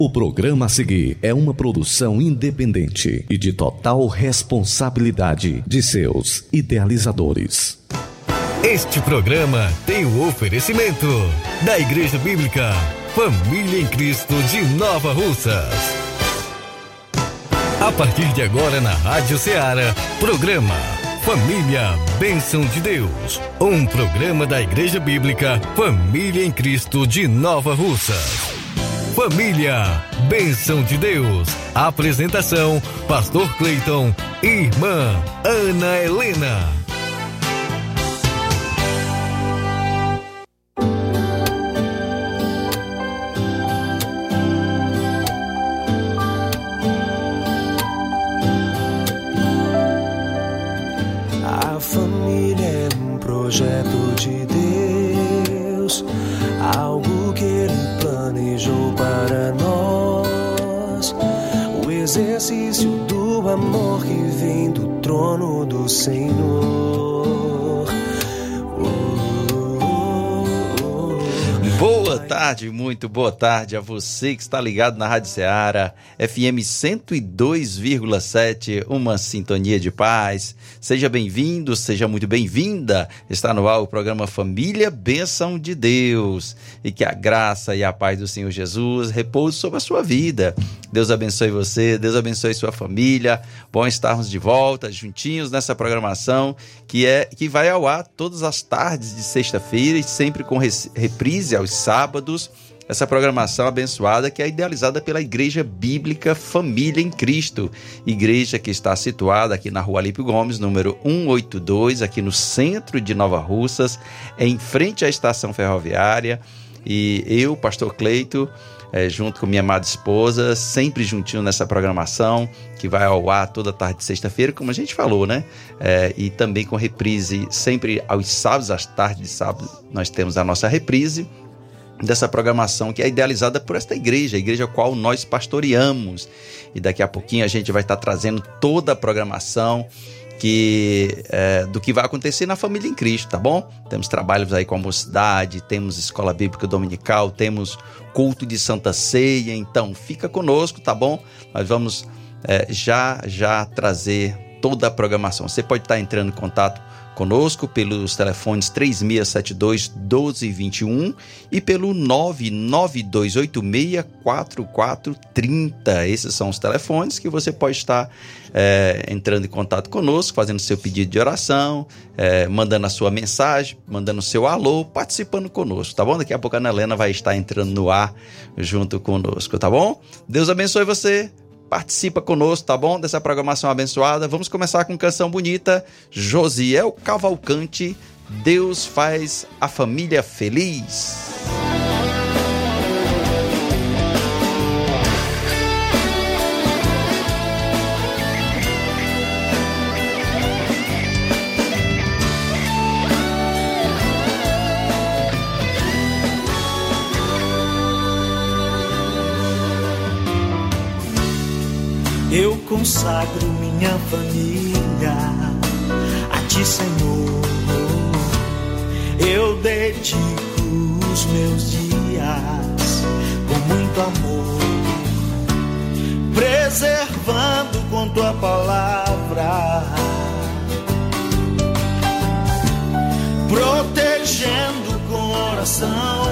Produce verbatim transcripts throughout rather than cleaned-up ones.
O programa a seguir é uma produção independente e de total responsabilidade de seus idealizadores. Este programa tem o oferecimento da Igreja Bíblica Família em Cristo de Nova Russas. A partir de agora na Rádio Ceará, programa Família Bênção de Deus. Um programa da Igreja Bíblica Família em Cristo de Nova Russas. Família Bênção de Deus. Apresentação: Pastor Cleiton e Irmã Ana Helena. A família é um projeto de Deus, algo que Ele planejou para nós, o exercício do amor que vem do trono do Senhor. Boa tarde, muito boa tarde a você que está ligado na Rádio Ceará, F M cento e dois vírgula sete, uma sintonia de paz. Seja bem-vindo, seja muito bem-vinda. Está no ar o programa Família Bênção de Deus. E que a graça e a paz do Senhor Jesus repouse sobre a sua vida. Deus abençoe você, Deus abençoe sua família. Bom estarmos de volta, juntinhos nessa programação que, é, que vai ao ar todas as tardes de sexta-feira e sempre com reprise aos sábados. Essa programação abençoada que é idealizada pela Igreja Bíblica Família em Cristo, igreja que está situada aqui na Rua Alípio Gomes, número cento e oitenta e dois, aqui no centro de Nova Russas, em frente à estação ferroviária. E eu, Pastor Cleito, é, junto com minha amada esposa, sempre juntinho nessa programação que vai ao ar toda tarde de sexta-feira, como a gente falou, né? É, e também com reprise sempre aos sábados, às tardes de sábado, nós temos a nossa reprise dessa programação que é idealizada por esta igreja, a igreja a qual nós pastoreamos. E daqui a pouquinho a gente vai estar trazendo toda a programação que, é, do que vai acontecer na Família em Cristo, tá bom? Temos trabalhos aí com a mocidade, temos escola bíblica dominical, temos culto de Santa Ceia, então fica conosco, tá bom? Nós vamos é, já, já trazer toda a programação. Você pode estar entrando em contato conosco pelos telefones três seis sete dois, um dois dois um e pelo nove nove dois oito seis, quatro quatro três zero. Esses são os telefones que você pode estar é, entrando em contato conosco, fazendo seu pedido de oração, é, mandando a sua mensagem, mandando o seu alô, participando conosco, tá bom? Daqui a pouco a Ana Helena vai estar entrando no ar junto conosco, tá bom? Deus abençoe você. Participa conosco, tá bom? Dessa programação abençoada. Vamos começar com canção bonita. Josiel Cavalcante, Deus faz a família feliz. Eu consagro minha família a Ti, Senhor. Eu dedico os meus dias com muito amor, preservando com Tua palavra, protegendo com oração,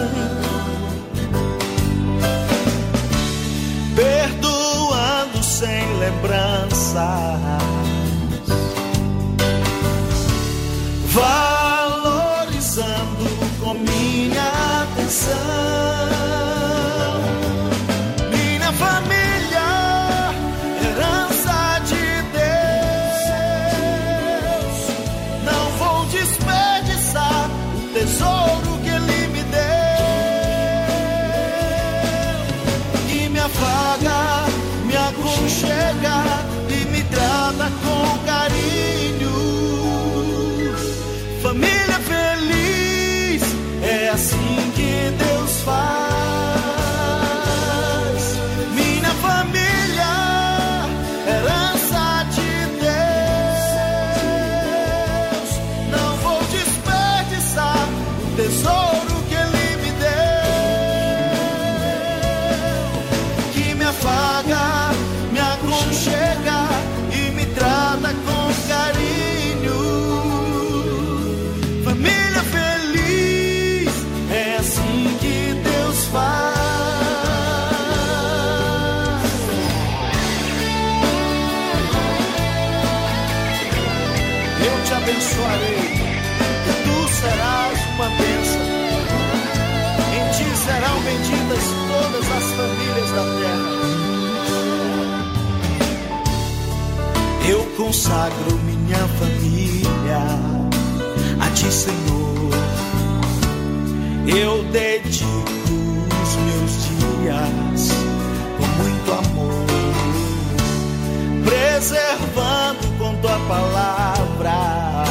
perdoando sem lembranças, valorizando com minha atenção. Minha família, herança de Deus, não vou desperdiçar o tesouro que Ele me deu, que me afaga, me aconchega e me trata com carinho. Família feliz, é assim que Deus faz. Minha família, herança de Deus, não vou desperdiçar o tesouro que Ele me deu, abençoarei, e tu serás uma bênção. Em ti serão benditas todas as famílias da terra. Eu consagro minha família a ti, Senhor. Eu dedico os meus dias com muito amor, preservando com tua palavra,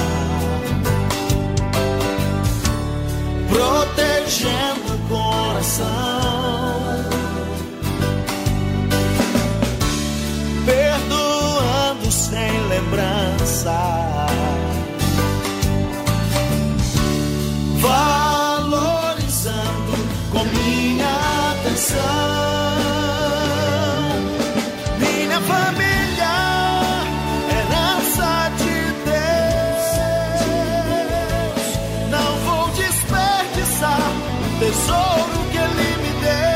protegendo o coração, perdoando sem lembrança, valorizando com minha atenção. Minha família, herança de Deus, não vou desperdiçar o tesouro que Ele me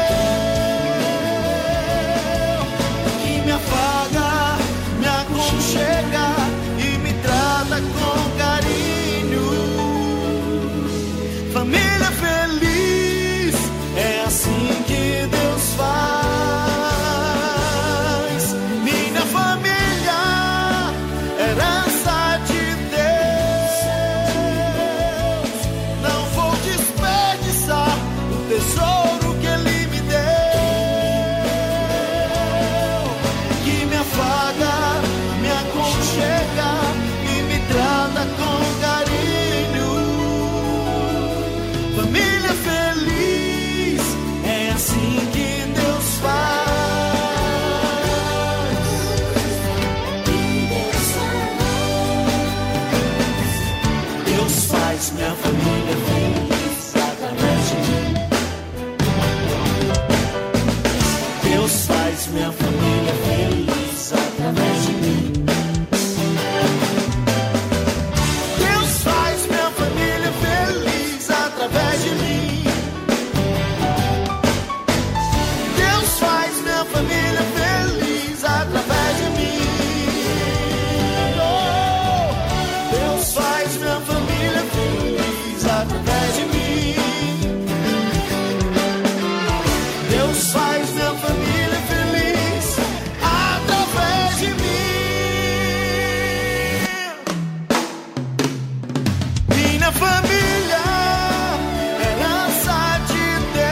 deu, que me afaga, me aconchega e me trata com carinho. Família feliz, é assim que Deus faz. Minha família, herança de Deus, não vou desperdiçar o tesouro que Ele me deu, que me afaga, me aconchega e me trata com carinho. Família feliz, é assim que Deus faz. Deus faz minha família feliz através de mim. Deus faz minha família feliz através de mim. Deus faz minha família feliz através de mim. Deus faz minha família feliz através de mim. Oh, Deus faz minha família feliz através de mim. Deus faz minha família feliz através de mim. Minha família, herança de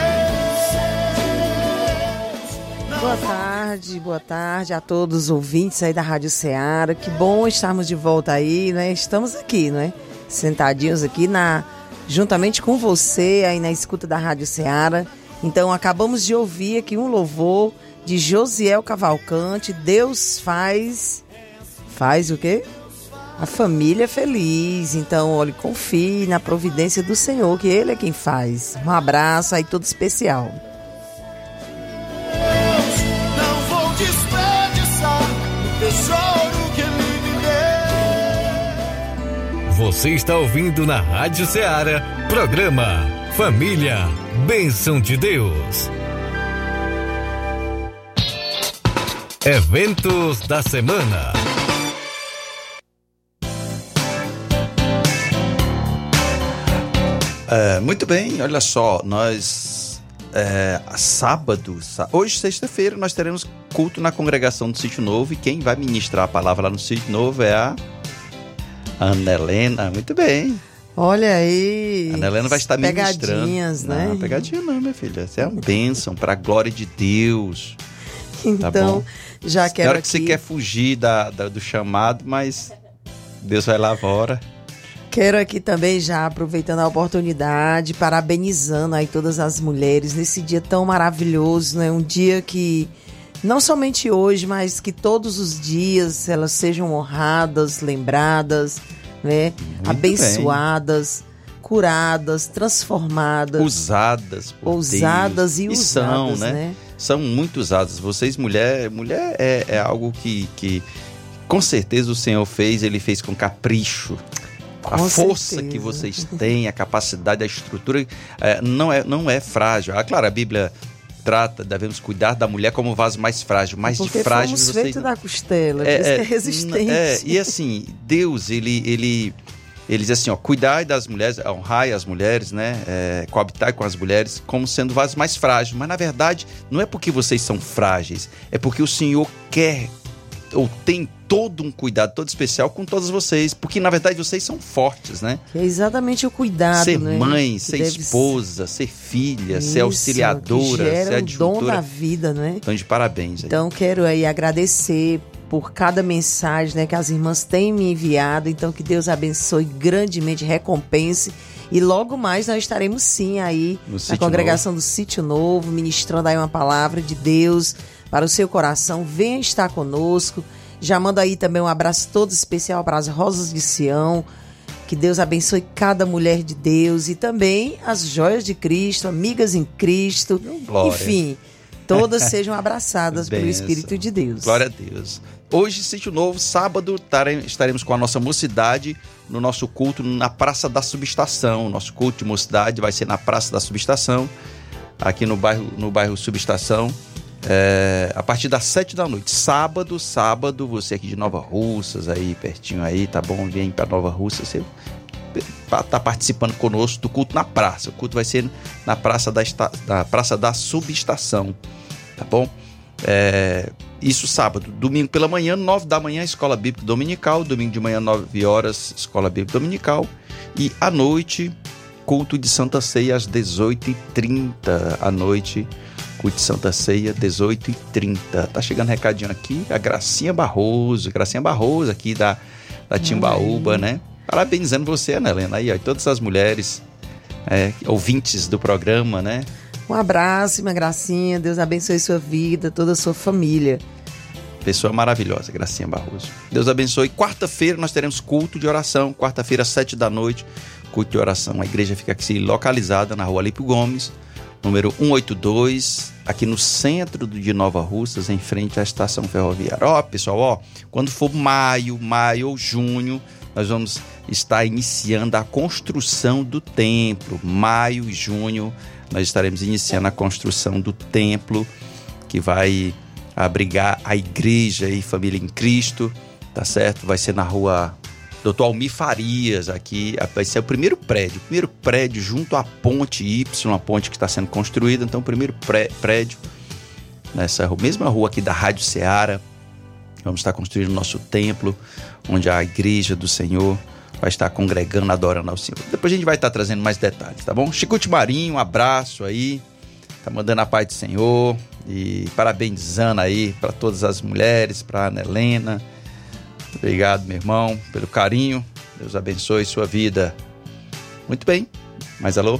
Deus. Boa tarde, boa tarde a todos os ouvintes aí da Rádio Ceará. Que bom estarmos de volta aí, né? Estamos aqui, né? Sentadinhos aqui na, juntamente com você aí na escuta da Rádio Ceará. Então acabamos de ouvir aqui um louvor de Josiel Cavalcante. Deus faz, faz o quê? A família feliz. Então, olhe, confie na providência do Senhor, que Ele é quem faz. Um abraço aí todo especial. Não vou desperdiçar o tesouro que Ele me deu. Você está ouvindo na Rádio Ceará, programa Família, Bênção de Deus. Eventos da semana. É, muito bem, olha só, nós é, sábado, sá- hoje sexta-feira nós teremos culto na congregação do Sítio Novo, e quem vai ministrar a palavra lá no Sítio Novo é a Ana Helena. Muito bem, Olha aí. a Ana Helena vai estar ministrando. Pegadinhas, né? Não, pegadinha não, minha filha, isso é uma bênção para a glória de Deus. Então, Tá bom. já Tem quero hora que aqui, você quer fugir da, da- do chamado, mas Deus vai lá fora. quero aqui também já aproveitando a oportunidade, parabenizando aí todas as mulheres nesse dia tão maravilhoso, né? Um dia que não somente hoje, mas que todos os dias elas sejam honradas, lembradas, né? Muito Abençoadas, curadas, transformadas, Usadas por ousadas Deus. e usadas, são, né? né? São muito usadas. Vocês, mulher, mulher é, é algo que, que com certeza o Senhor fez, Ele fez com capricho. A Com força certeza. que vocês têm, a capacidade, a estrutura, é, não, é, não é frágil. Ah, claro, a Bíblia trata, devemos cuidar da mulher como o vaso mais frágil, mas Porque de frágil fomos vocês... feitos da costela, É, por isso que é é, resistente. é, e assim, Deus, ele, ele ele diz assim, ó, cuidai das mulheres, honrai as mulheres, né? É, coabitai com as mulheres como sendo vasos mais frágeis. Mas, na verdade, não é porque vocês são frágeis, é porque o Senhor quer ou tem todo um cuidado todo especial com todas vocês, porque, na verdade, vocês são fortes, né? É exatamente o cuidado, ser né? mãe, que ser deve... esposa, ser filha, Isso, ser auxiliadora, que gera ser o adjutora. dom da vida, né? Então, de parabéns. Aí. Então, quero aí agradecer por cada mensagem, né, que as irmãs têm me enviado. Então, que Deus abençoe grandemente, recompense. E logo mais nós estaremos sim aí no na congregação Novo. do Sítio Novo, ministrando aí uma palavra de Deus para o seu coração. Venha estar conosco. Já mando aí também um abraço todo especial para as Rosas de Sião. Que Deus abençoe cada mulher de Deus e também as joias de Cristo, amigas em Cristo. Glória. Enfim, todas sejam abraçadas pelo Espírito de Deus. Glória a Deus. Hoje, Sítio Novo, sábado, estaremos com a nossa mocidade no nosso culto na Praça da Subestação. Nosso culto de mocidade vai ser na Praça da Subestação, aqui no bairro, no bairro Subestação, é, a partir das sete da noite. Sábado, sábado, você aqui de Nova Russas, aí pertinho aí, tá bom? Vem para Nova Russas, você tá participando conosco do culto na praça. O culto vai ser na Praça da, da, praça da Subestação, tá bom? É, isso sábado. Domingo pela manhã, nove da manhã, Escola Bíblica Dominical. Domingo de manhã, nove horas, Escola Bíblica Dominical. E à noite, culto de Santa Ceia às dezoito e trinta. À noite, culto de Santa Ceia, dezoito e trinta. Tá chegando recadinho aqui, a Gracinha Barroso. Gracinha Barroso aqui da, da Timbaúba, né? Parabenizando você, Ana Helena, aí, ó, todas as mulheres é, ouvintes do programa, né? Um abraço, uma Gracinha, Deus abençoe sua vida, toda a sua família. Pessoa maravilhosa, Gracinha Barroso. Deus abençoe. Quarta-feira nós teremos culto de oração, quarta-feira, sete da noite, culto de oração. A igreja fica aqui localizada na rua Alípio Gomes, número cento e oitenta e dois, aqui no centro de Nova Russas, em frente à estação ferroviária. Ó, pessoal, ó, quando for maio, maio ou junho, nós vamos estar iniciando a construção do templo. Maio e junho, nós estaremos iniciando a construção do templo, que vai abrigar a igreja e família em Cristo, tá certo? Vai ser na rua doutor Almir Farias, aqui, vai ser o primeiro prédio, o primeiro prédio junto à ponte Y, uma ponte que está sendo construída. Então, o primeiro pré, prédio, nessa mesma rua aqui da Rádio Ceará, vamos estar construindo o nosso templo, onde a igreja do Senhor vai estar congregando, adorando ao Senhor. Depois a gente vai estar trazendo mais detalhes, tá bom? Chicute Marinho, um abraço aí, tá mandando a paz do Senhor e parabenizando aí para todas as mulheres, para Ana Helena. Obrigado, meu irmão, pelo carinho. Deus abençoe sua vida. Muito bem, mas alô?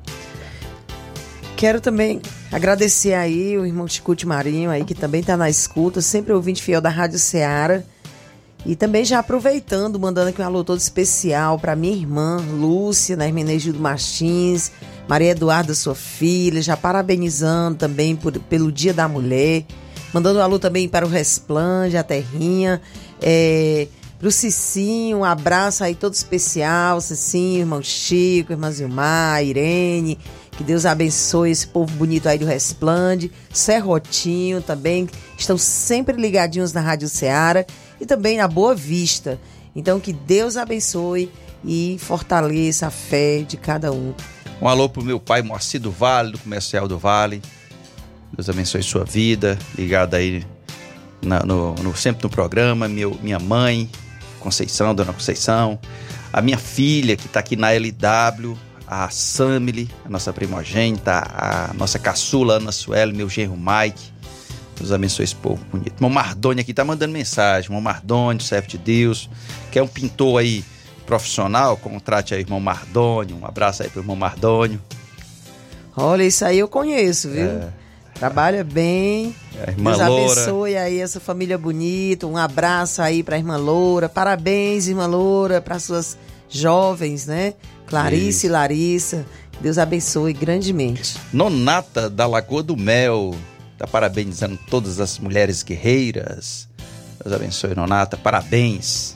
Quero também agradecer aí o irmão Chicute Marinho aí, que também está na escuta, sempre ouvinte fiel da Rádio Ceará. E também já aproveitando, mandando aqui um alô todo especial para minha irmã Lúcia, na Hermenegildo Martins, Maria Eduarda, sua filha, já parabenizando também por, pelo Dia da Mulher. Mandando um alô também para o Resplande, a Terrinha, é, para o Cicinho, um abraço aí todo especial, Cicinho, irmão Chico, irmã Zilmar, Irene. Que Deus abençoe esse povo bonito aí do Resplande, Serrotinho também, estão sempre ligadinhos na Rádio Ceará e também na Boa Vista. Então que Deus abençoe e fortaleça a fé de cada um. Um alô pro meu pai Moacir do Vale, do Comercial do Vale. Deus abençoe sua vida, ligado aí na, no, no, sempre no programa. Meu, minha mãe, Conceição, Dona Conceição, a minha filha que está aqui na L W, a Samile, a nossa primogênita, a nossa caçula Ana Sueli, meu genro Mike. Deus abençoe esse povo bonito. Irmão Mardônio aqui tá mandando mensagem. Irmão Mardônio, servo de Deus, que é um pintor aí profissional, contrate aí o irmão Mardônio. Um abraço aí pro irmão Mardônio. Olha, isso aí eu conheço, viu? É. Trabalha bem. É, irmã Deus Loura. abençoe aí essa família bonita. Um abraço aí pra irmã Loura. Parabéns, irmã Loura, para suas jovens, né? Clarice Isso. e Larissa. Deus abençoe grandemente. Nonata da Lagoa do Mel tá parabenizando todas as mulheres guerreiras. Deus abençoe, Nonata. Parabéns.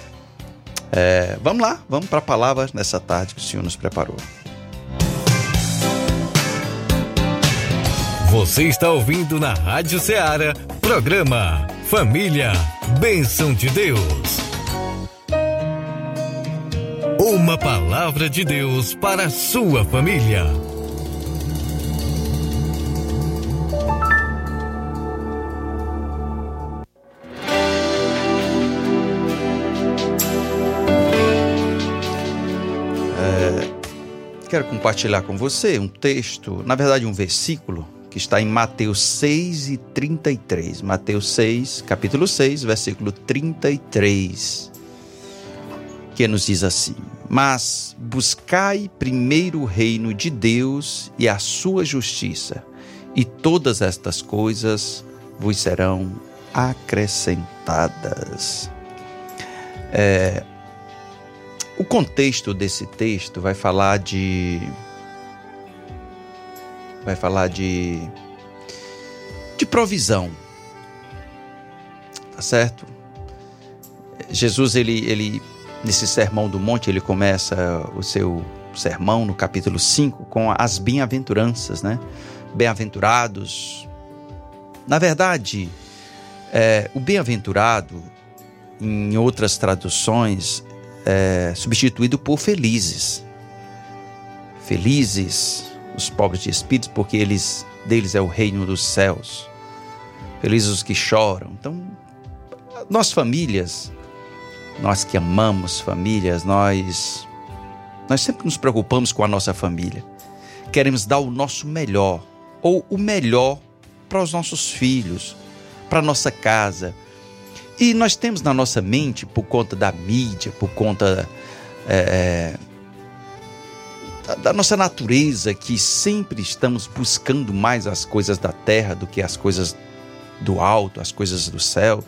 É, vamos lá, vamos para a palavra nessa tarde que o Senhor nos preparou. Você está ouvindo na Rádio Ceará, programa Família, Bênção de Deus. Uma palavra de Deus para a sua família. Quero compartilhar com você um texto, na verdade um versículo, que está em Mateus seis e trinta e três. Mateus seis, capítulo seis, versículo trinta e três, que nos diz assim: mas buscai primeiro o reino de Deus e a sua justiça, e todas estas coisas vos serão acrescentadas. É... O contexto desse texto vai falar de vai falar de de provisão, tá certo? Jesus, ele, ele nesse sermão do monte, ele começa o seu sermão no capítulo cinco com as bem-aventuranças, né? Bem-aventurados. Na verdade, é, o bem-aventurado, em outras traduções, É, substituído por felizes. Felizes os pobres de espírito, porque eles, deles é o reino dos céus. Felizes os que choram. Então, nós famílias, nós que amamos famílias, nós, nós sempre nos preocupamos com a nossa família. Queremos dar o nosso melhor, ou o melhor para os nossos filhos, para a nossa casa. E nós temos na nossa mente, por conta da mídia, por conta é, da, da nossa natureza, que sempre estamos buscando mais as coisas da terra do que as coisas do alto, as coisas do céu.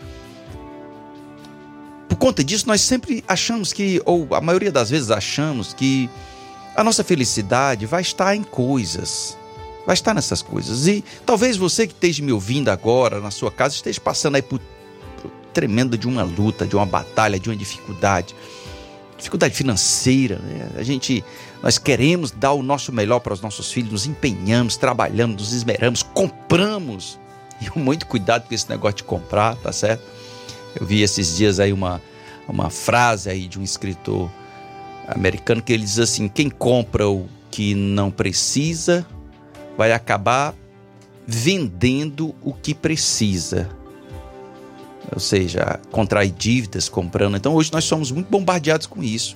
Por conta disso, nós sempre achamos que, ou a maioria das vezes achamos que a nossa felicidade vai estar em coisas, vai estar nessas coisas. E talvez você que esteja me ouvindo agora, na sua casa, esteja passando aí por tremenda de uma luta, de uma batalha, de uma dificuldade, dificuldade financeira, né? A gente, nós queremos dar o nosso melhor para os nossos filhos, nos empenhamos, trabalhamos, nos esmeramos, compramos, e muito cuidado com esse negócio de comprar, tá certo? Eu vi esses dias aí uma, uma frase aí de um escritor americano que ele diz assim: quem compra o que não precisa vai acabar vendendo o que precisa. Ou seja, contrair dívidas comprando. Então hoje nós somos muito bombardeados com isso.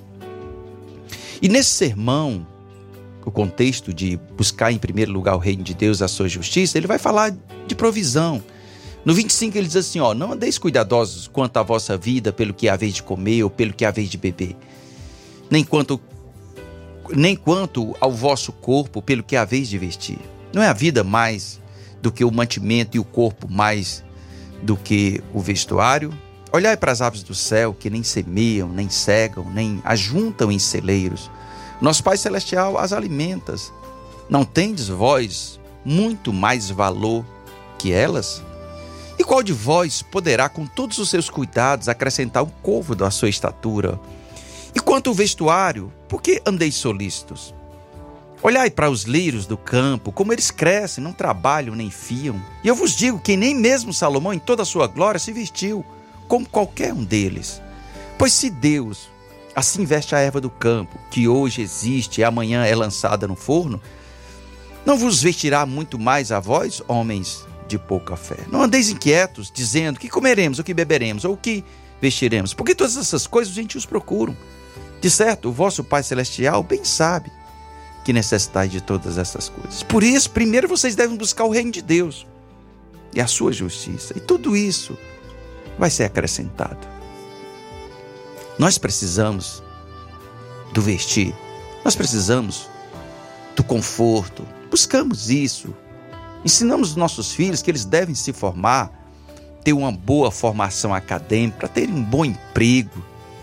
E nesse sermão, o contexto de buscar em primeiro lugar o reino de Deus, a sua justiça, ele vai falar de provisão. No vinte e cinco ele diz assim, ó: não andeis cuidadosos quanto à vossa vida, pelo que haveis de comer ou pelo que haveis de beber, nem quanto, nem quanto ao vosso corpo, pelo que haveis de vestir. Não é a vida mais do que o mantimento e o corpo mais do que o vestuário? Olhai para as aves do céu, que nem semeiam, nem cegam, nem ajuntam em celeiros. Nosso Pai Celestial as alimenta. Não tendes vós muito mais valor que elas? E qual de vós poderá, com todos os seus cuidados, acrescentar um côvado à sua estatura? E quanto ao vestuário, por que andeis solícitos? Olhai para os lírios do campo, como eles crescem, não trabalham nem fiam. E eu vos digo que nem mesmo Salomão, em toda a sua glória, se vestiu como qualquer um deles. Pois se Deus assim veste a erva do campo, que hoje existe e amanhã é lançada no forno, não vos vestirá muito mais a vós, homens de pouca fé? Não andeis inquietos, dizendo: que comeremos, o que beberemos, ou o que vestiremos? Porque todas essas coisas os gentios procuram. De certo, o vosso Pai Celestial bem sabe que necessitais de todas essas coisas. Por isso, primeiro vocês devem buscar o reino de Deus e a sua justiça, e tudo isso vai ser acrescentado. Nós precisamos do vestir, nós precisamos do conforto, buscamos isso, ensinamos os nossos filhos que eles devem se formar, ter uma boa formação acadêmica, para terem um bom emprego,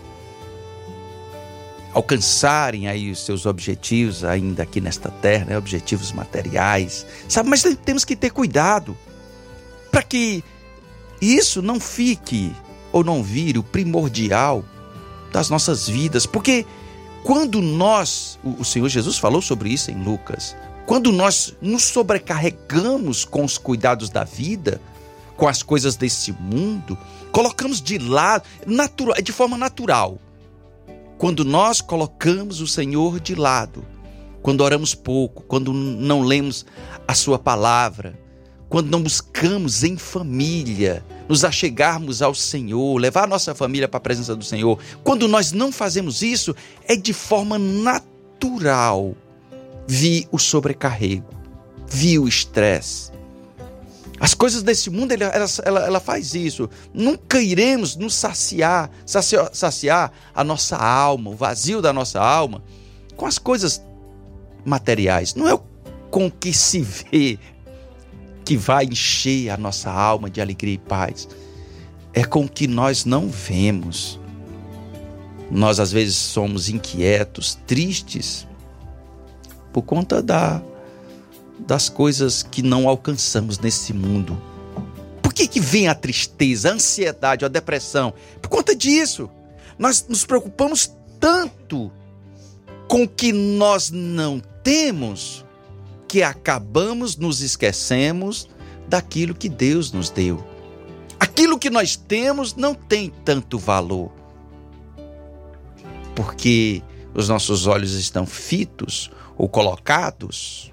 alcançarem aí os seus objetivos ainda aqui nesta terra, né? Objetivos materiais, sabe? Mas temos que ter cuidado para que isso não fique ou não vire o primordial das nossas vidas, porque quando nós, o Senhor Jesus falou sobre isso em Lucas, quando nós nos sobrecarregamos com os cuidados da vida, com as coisas desse mundo, colocamos de lado, natural, de forma natural, quando nós colocamos o Senhor de lado, quando oramos pouco, quando não lemos a sua palavra, quando não buscamos em família, nos achegarmos ao Senhor, levar a nossa família para a presença do Senhor, quando nós não fazemos isso, é de forma natural vir o sobrecarrego, vir o estresse. As coisas desse mundo, ela, ela, ela faz isso. Nunca iremos nos saciar, saciar, saciar a nossa alma, o vazio da nossa alma, com as coisas materiais. Não é com o que se vê que vai encher a nossa alma de alegria e paz. É com o que nós não vemos. Nós, às vezes, somos inquietos, tristes, por conta da... das coisas que não alcançamos nesse mundo. Por que que vem a tristeza, a ansiedade, a depressão? Por conta disso. Nós nos preocupamos tanto com o que nós não temos, que acabamos nos esquecemos daquilo que Deus nos deu. Aquilo que nós temos não tem tanto valor, porque os nossos olhos estão fitos ou colocados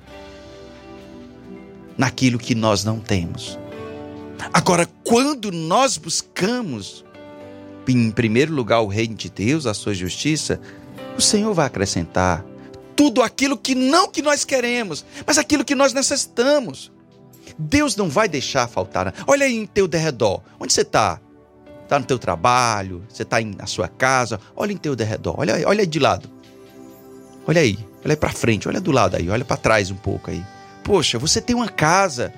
naquilo que nós não temos. Agora, quando nós buscamos, em primeiro lugar, o reino de Deus, a sua justiça, o Senhor vai acrescentar tudo aquilo que não que nós queremos, mas aquilo que nós necessitamos. Deus não vai deixar faltar. Olha aí em teu derredor. Onde você está? Está no teu trabalho? Você está na sua casa? Olha em teu derredor. Olha aí, olha aí de lado. Olha aí. Olha aí para frente. Olha do lado aí. Olha para trás um pouco aí. Poxa, você tem uma casa.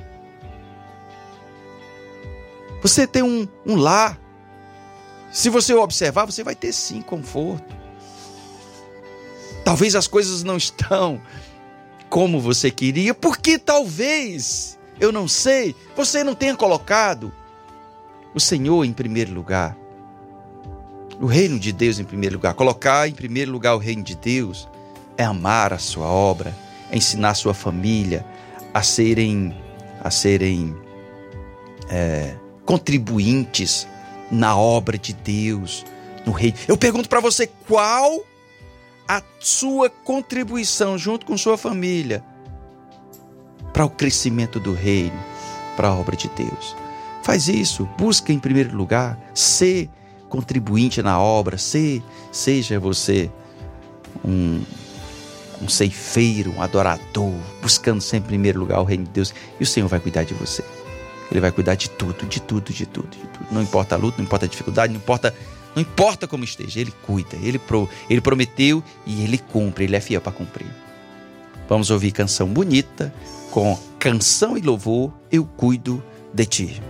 Você tem um, um lar. Se você observar, você vai ter sim conforto. Talvez as coisas não estão como você queria, porque talvez, eu não sei, você não tenha colocado o Senhor em primeiro lugar. O reino de Deus em primeiro lugar. Colocar em primeiro lugar o reino de Deus é amar a sua obra, é ensinar a sua família a serem, a serem é, contribuintes na obra de Deus, no reino. Eu pergunto para você, qual a sua contribuição junto com sua família para o crescimento do reino, para a obra de Deus? Faz isso, busca em primeiro lugar ser contribuinte na obra, ser, seja você um, um ceifeiro, um adorador, buscando sempre em primeiro lugar o reino de Deus, e o Senhor vai cuidar de você. Ele vai cuidar de tudo, de tudo, de tudo, de tudo. Não importa a luta, não importa a dificuldade, não importa, não importa como esteja, Ele cuida, Ele, pro, ele prometeu e Ele cumpre, Ele é fiel para cumprir. Vamos ouvir canção bonita, com canção e louvor, Eu Cuido de Ti.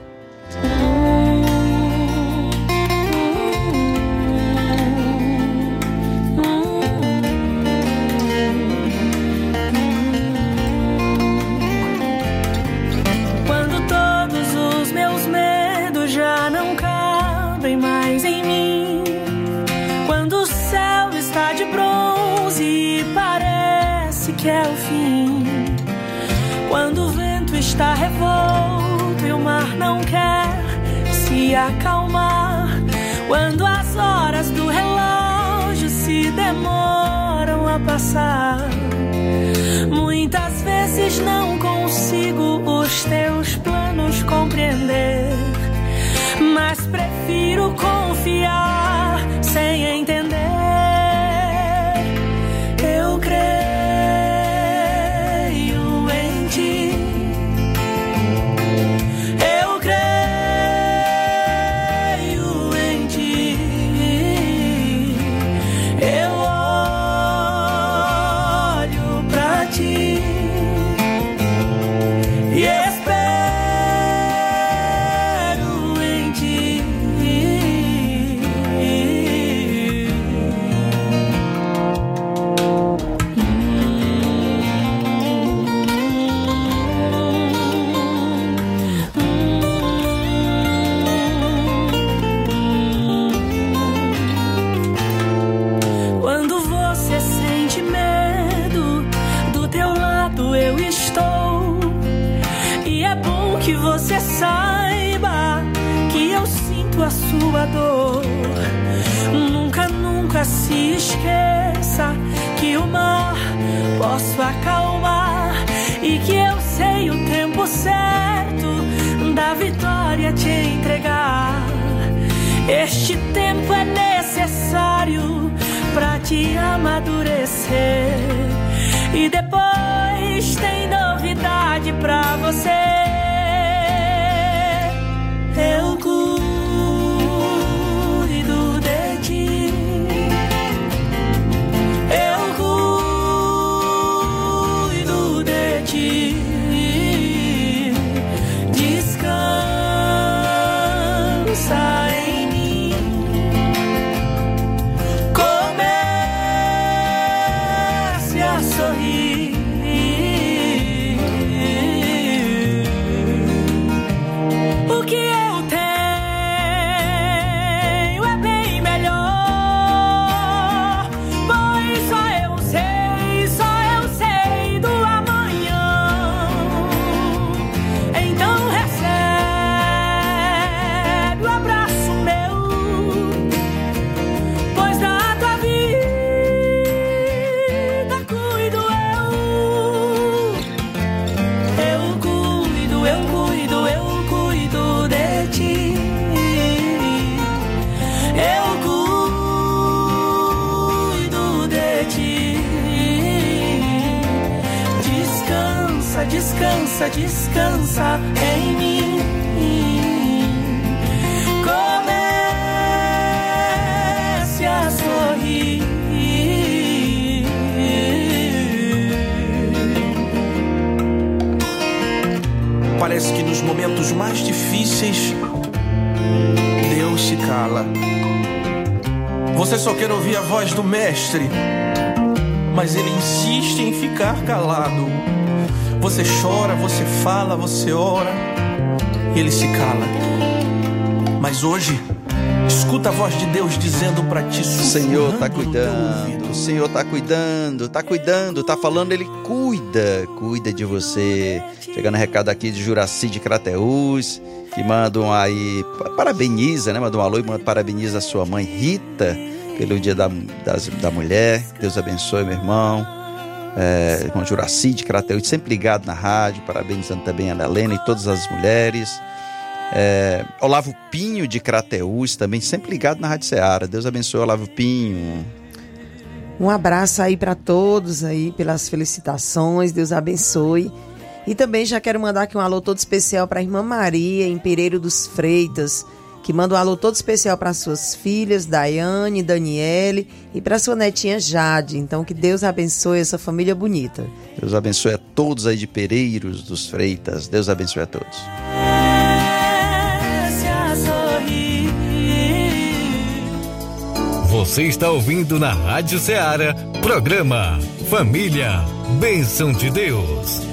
Que é o fim, quando o vento está revolto e o mar não quer se acalmar, quando as horas do relógio se demoram a passar. Muitas vezes não consigo os teus planos compreender, mas prefiro confiar sem entender. Eu creio, a sua dor. Nunca, nunca se esqueça que o mar posso acalmar e que eu sei o tempo certo da vitória te entregar. Este tempo é necessário pra te amadurecer e depois tem novidade pra você. Eu cuido de ti. Eu cuido de ti. Descansa em mim. Comece a sorrir. O que eu tenho é bem melhor, pois só eu sei, só eu sei do amanhã. Então recebe o abraço meu, pois da tua vida cuido eu. Eu cuido, eu cuido, eu cuido de ti. Eu cuido de ti. Descansa, descansa, descansa em mim. Comece a sorrir. Parece que nos momentos mais difíceis Deus se cala. Você só quer ouvir a voz do mestre, mas ele insiste em ficar calado. Você chora, você fala, você ora e ele se cala. Mas hoje, escuta a voz de Deus dizendo pra ti: O Senhor tá sussurrando no teu cuidando, ouvido. o Senhor tá cuidando, tá cuidando, tá falando, Ele cuida, cuida de você. Chegando recado aqui de Juraci de Crateús, que mandam aí, parabeniza, né? Manda um alô e manda parabeniza a sua mãe Rita pelo dia da, das, da mulher. Deus abençoe, meu irmão. É, irmão Juraci de Crateús, sempre ligado na rádio, parabenizando também a Helena e todas as mulheres. É, Olavo Pinho de Crateús também, sempre ligado na Rádio Ceará. Deus abençoe, Olavo Pinho. Um abraço aí para todos aí pelas felicitações, Deus abençoe. E também já quero mandar aqui um alô todo especial para a irmã Maria em Pereiro dos Freitas, que manda um alô todo especial para suas filhas Daiane, Daniele e para sua netinha Jade. Então que Deus abençoe essa família bonita. Deus abençoe a todos aí de Pereiros dos Freitas. Deus abençoe a todos. Você está ouvindo na Rádio Ceará, programa Família, Bênção de Deus.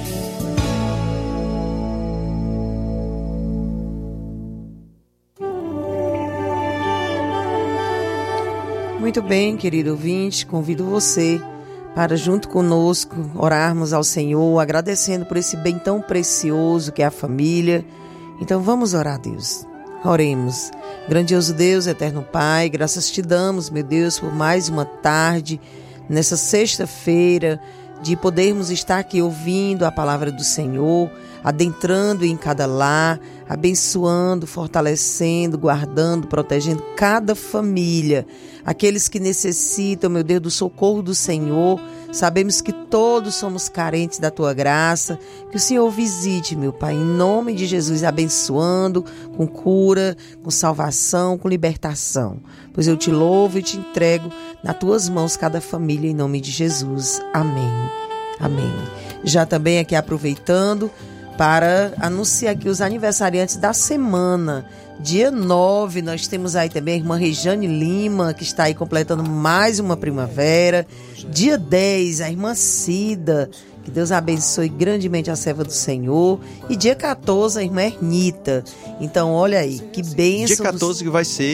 Muito bem, querido ouvinte, convido você para junto conosco orarmos ao Senhor, agradecendo por esse bem tão precioso que é a família. Então vamos orar a Deus. Oremos. Grandioso Deus, eterno Pai, graças te damos, meu Deus, por mais uma tarde, nessa sexta-feira, de podermos estar aqui ouvindo a palavra do Senhor, adentrando em cada lar, abençoando, fortalecendo, guardando, protegendo cada família, aqueles que necessitam, meu Deus, do socorro do Senhor. Sabemos que todos somos carentes da Tua graça, que o Senhor visite, meu Pai, em nome de Jesus, abençoando, com cura, com salvação, com libertação. Pois eu te louvo e te entrego nas Tuas mãos cada família, em nome de Jesus. Amém. Amém. Já também aqui aproveitando para anunciar aqui os aniversariantes da semana. Dia nove, nós temos aí também a irmã Rejane Lima, que está aí completando mais uma primavera. Dia dez, a irmã Cida, que Deus abençoe grandemente a serva do Senhor. E dia quatorze, a irmã Ernita. Então, olha aí, que bênção. Dia quatorze do... que vai ser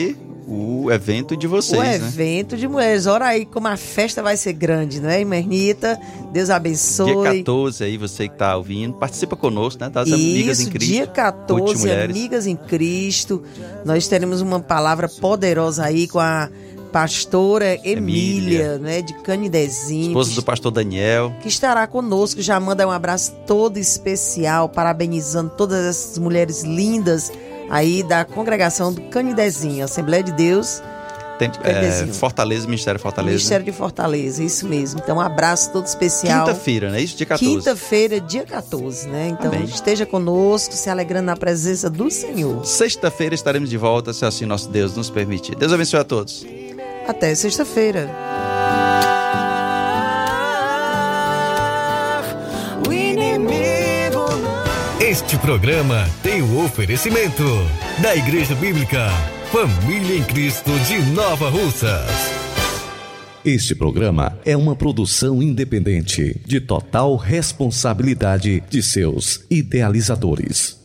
o evento de vocês, o né? evento de mulheres. Ora aí como a festa vai ser grande, não é, irmã Ernita? Deus abençoe. Dia quatorze aí, você que tá ouvindo, participa conosco, né? Das Amigas em Cristo. Dia quatorze, Amigas em Cristo. Nós teremos uma palavra poderosa aí com a pastora Emília, Emília. né, de Canidezinho. Esposa do pastor Daniel. Que estará conosco. Já manda um abraço todo especial, parabenizando todas essas mulheres lindas aí da congregação do Canidezinho, Assembleia de Deus. Tem, é, Fortaleza, Ministério Fortaleza. Ministério de Fortaleza, isso mesmo. Então, um abraço todo especial. Quinta-feira, né? Isso, dia quatorze. Quinta-feira, dia quatorze, né? Então, Amém. Esteja conosco, se alegrando na presença do Senhor. Sexta-feira estaremos de volta, se assim nosso Deus nos permitir. Deus abençoe a todos. Até sexta-feira. O inimigo Este programa tem o oferecimento da Igreja Bíblica Família em Cristo de Nova Russas. Este programa é uma produção independente, de total responsabilidade de seus idealizadores.